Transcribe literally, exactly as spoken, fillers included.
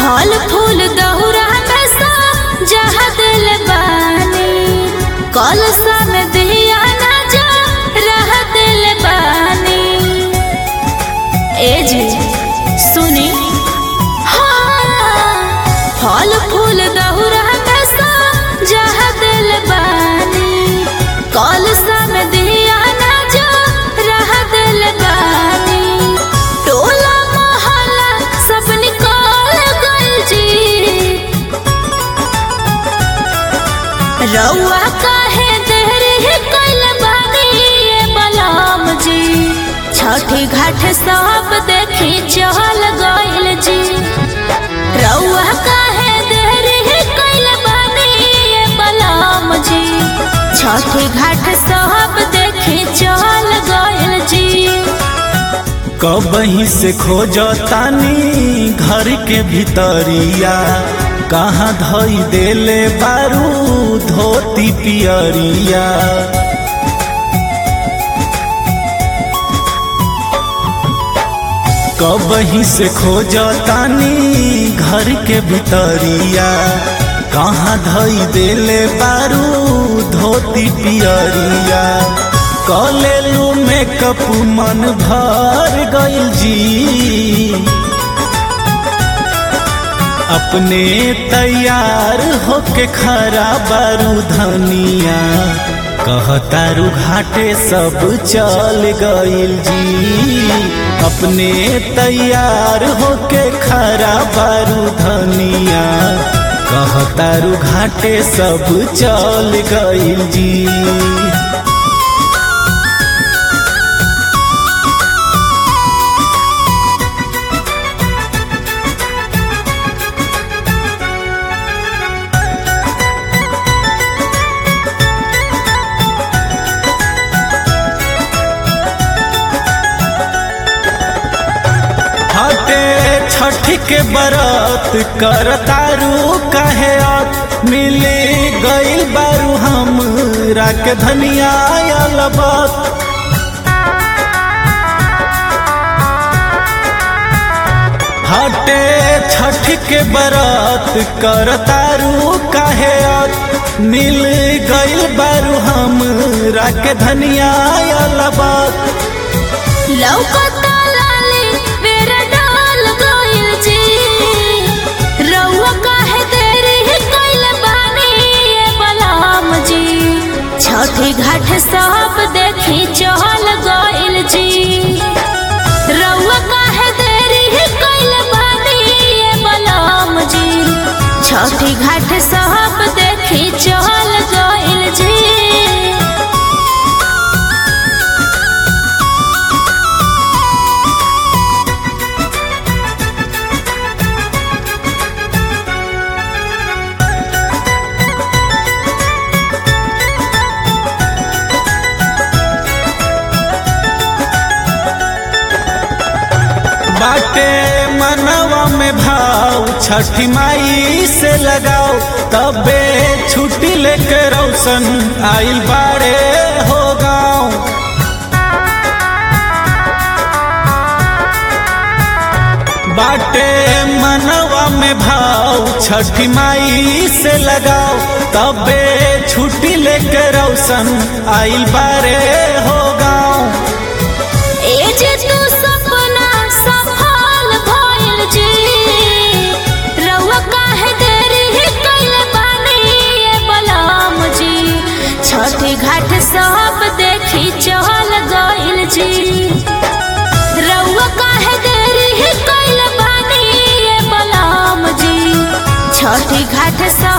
फल फूल दहुरा में सा जहा दिल बानी कलसा में दिया ना जा रहा दिल बानी। ए जी सुनी हाँ फल फूल दहुरा में सा जहा दिल बानी कलसा में दिया ना जा रहा दिल बानी। टोला मोहल्ला सब निकल गइल जी रउआ काहे देरी कइल बानी ये बलराम जी छठी घाट सब देखी चल गइल जी। रउआ काहे देरी कइल बानी ये बलराम जी छठी घाट सब देखी चल गइल जी। कबही से खोजतानी घर के भितरिया कहाँ धई देले बारू धोती पियरिया। कबही से खोजतानी घर के भितरिया कहाँ धई देले बारू धोती पियरिया। कलेलू मेकअप मन भर गइल जी अपने तैयार होके खरा बारू धनिया कहतारू घाटे सब चल गइल जी। अपने तैयार होके खरा बारू धनिया कहतारू घाटे सब चल गइल जी। छठ के बरत करतारू कहे मिले गइल बारू हमरा के धनिया अलबत। हटे छठ के बरत करतारू कहे मिल गइल बारू हमरा के धनिया अलबत। लौकता लाली मेरा डाल गइल जी रउआ काहे देरी कइल बानी ये बलराम जी छठी घाट सब देखी चल गइल जी। रउआ काहे देरी कइल बानी ये बलराम जी छठी घाट सब देखी चल गइल जी। बाटे मनवा में भाव छठी माई से लगाओ तबे छुट्टी लेके रौशन आइल बाड़े हो गाँव। बाटे मनवा में भाव छठी माई से लगाओ तबे छुट्टी लेके रौशन आइल बाड़े हो गाँव। छठी घाट सब देखी चल गइल जी रउआ काहे देरी कइल बानी ये बलराम जी छठी घाट सब